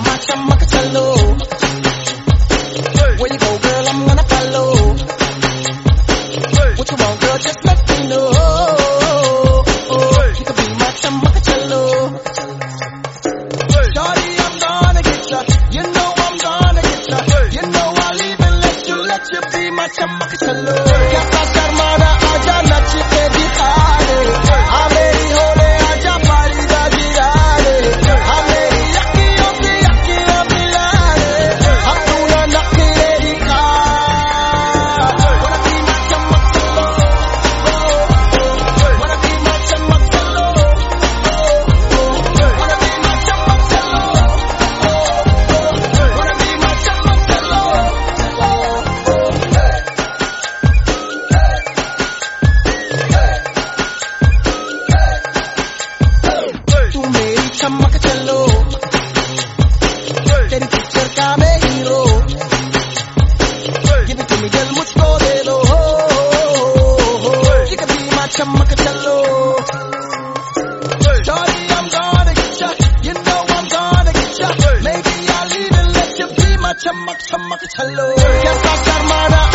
my chumaka chalo. Where you go, girl, I'm gonna follow. What you want, girl, just let me know. You can be my chumaka chalo. Shawty, I'm gonna get ya. You know I'm gonna get ya. You know I'll even let you be my chumaka chalo. Kya ta sharmana, aaja nach ke dikha de. Aa meri hole, aaja pari da girare. Aa meri yakkiyon se yakkiyan mila de. Hum tu na nakhre dikha. Wanna be my chumaka chalo. Wanna be my chumaka chalo. Wanna be my chumaka chalo. Wanna be my chumaka chalo. तू मेरी चमक चलो, तेरी picture का मैं hero, ये भी तुम दिल मुझको दे दो, ये कभी माँ चमक चलो. Shawty, I'm gonna get ya, you know I'm gonna get ya, maybe I'll even let you be my चमक चमक चलो. क्या शर्माना